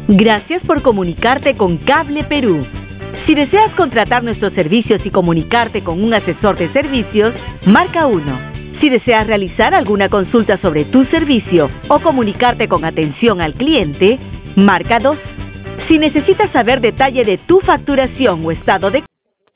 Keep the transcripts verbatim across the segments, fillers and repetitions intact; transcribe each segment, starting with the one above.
Gracias por comunicarte con Cable Perú. Si deseas contratar nuestros servicios y comunicarte con un asesor de servicios, marca uno. Si deseas realizar alguna consulta sobre tu servicio o comunicarte con atención al cliente, marca dos. Si necesitas saber detalle de tu facturación o estado de...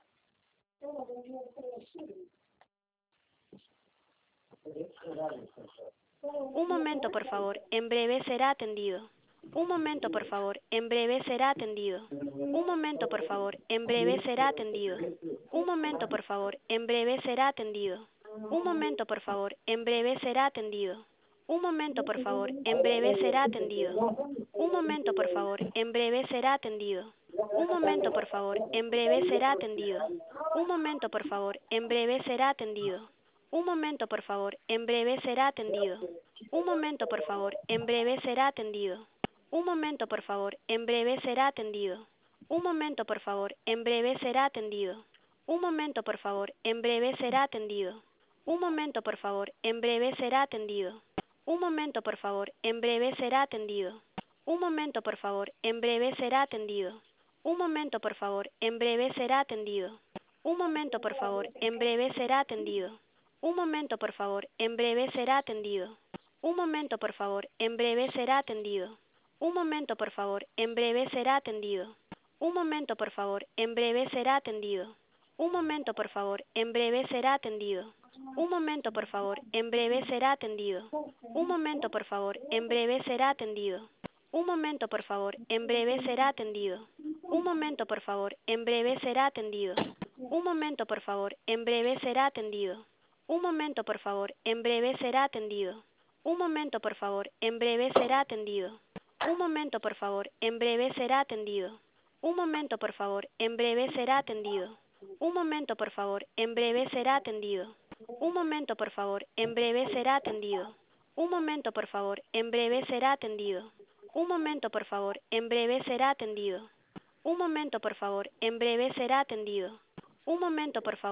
Un momento, por favor. En breve será atendido. Un momento, por favor. En breve será atendido. Un momento, por favor. En breve será atendido. Un momento, por favor. En breve será atendido. Un momento, por favor. En breve será atendido. Un momento, por favor. En breve será atendido. Un momento, por favor. En breve será atendido. Un momento, por favor. En breve será atendido. Un momento, por favor. En breve será atendido. Un momento, por favor. En breve será atendido. Un momento, por favor. En breve será atendido. Un momento, por favor. En breve será atendido. Un momento, por favor. En breve será atendido. Un momento, por favor. En breve será atendido. Un momento, por favor. En breve será atendido. Un momento, por favor. En breve será atendido. Un momento, por favor. En breve será atendido. Un momento, por favor. En breve será atendido. Un momento, por favor. En breve será atendido. Un momento, por favor. En breve será atendido. Un momento, por favor. En breve será atendido. Un momento, por favor. En breve será atendido. Un momento, por favor. En breve será atendido. Un momento, por favor. En breve será atendido. Un momento, por favor. En breve será atendido. Un momento, por favor. En breve será atendido. Un momento, por favor. En breve será atendido. Un momento, por favor. En breve será atendido. Un momento, por favor. En breve será atendido. Un momento, por favor. En breve será atendido. Un momento, por favor. En breve será atendido. Un momento, por favor. En breve será atendido. Un momento, por favor. En breve será atendido. Un momento, por favor. En breve será atendido. Un momento, por favor. En breve será atendido. Un momento, por favor. En breve será atendido. Un momento, por favor. En breve será atendido. Un momento, por favor. En breve será atendido. Un momento, por favor.